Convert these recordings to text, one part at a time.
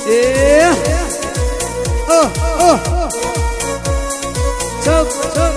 ايه شوف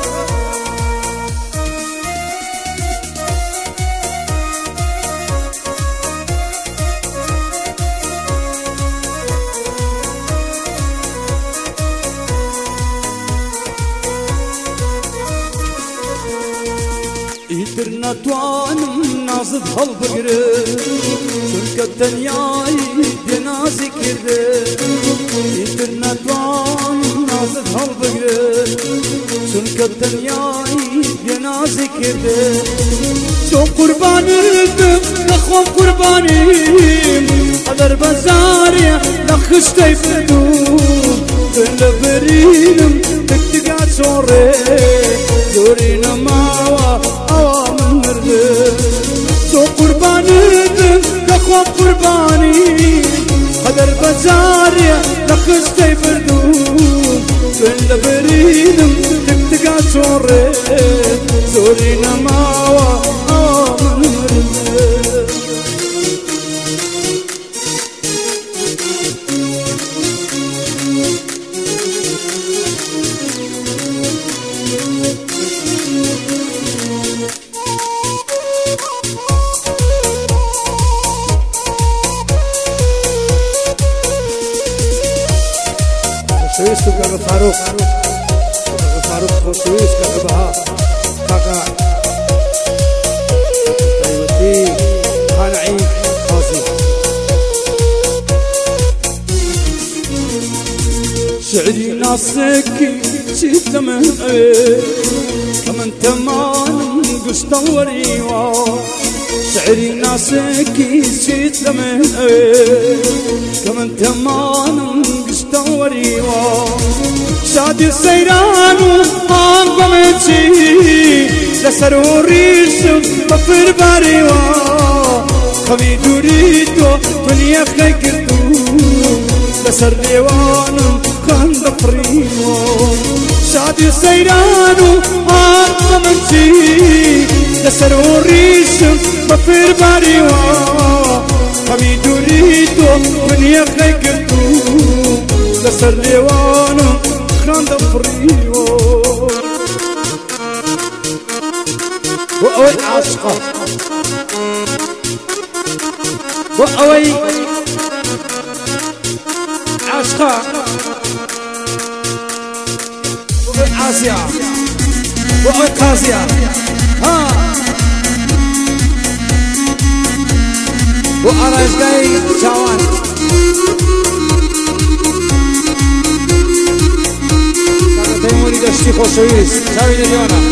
يدرنا توانم نازد هالبقرة شنك الدنياي دنازي كده يدرنا توانم نازد هالبقرة شنك الدنياي دنازي كده شو قرباني لخوم قرباني قدر بزاري لخشتي بدوم كل برينم تكتقات شوري دورينا ماوا اوام مرد شو قرباني لخوم قرباني قدر بزاري لخشتي بدوم كل برينم تكتقات شوري دورينا ماوا اوام مرد سويس كاكا فاروق سويس كاكا بها كاكا ايوتي خان عيد قاضي شعري ناسكي شيت لمن كمن تمان قشط وريوا شعري ناسكي شيت لمن كمن تمان قشط وريوا شادي سيران قمتي لسروريش بفر باريوا خمي دوريتو دنيا خيكتو لسر ديوان كان دفريوا شادي سيران قمتي لسروريش بفر باريوا خمي دوريتو دنيا خيكتو لسر ديوان كان دفريوا وأوي عاشقة وأوي عاشقة وأوي عاسية وأوي قاسية ها وأنا جاي شاوان كانت تيموري دشتي خوشويس شاوي ديونا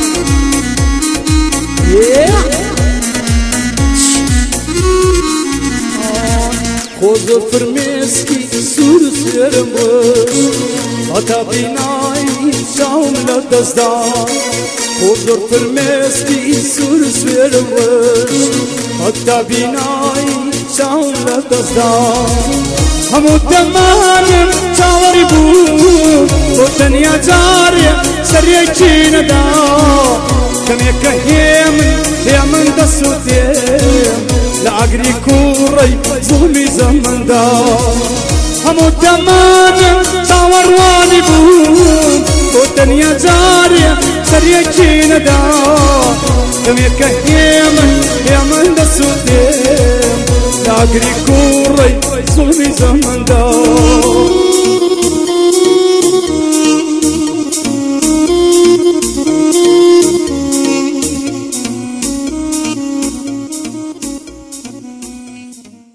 خوز فرمسکی سور سرمش اتا بینای شام لدزدان خوز فرمسکی سور سرمش اتا بینای شام لدزدان همو تمام چاوری بود و دنیا جاری سری کی ندا كم يكهيم يا من دسوتيم لعقري كوري ظلمي زمن دا همو تمام تاورواني بوم والدنيا جارية سريكين دا كم يكهيم يا من دسوتيم لعقري كوري ظلمي زمن دا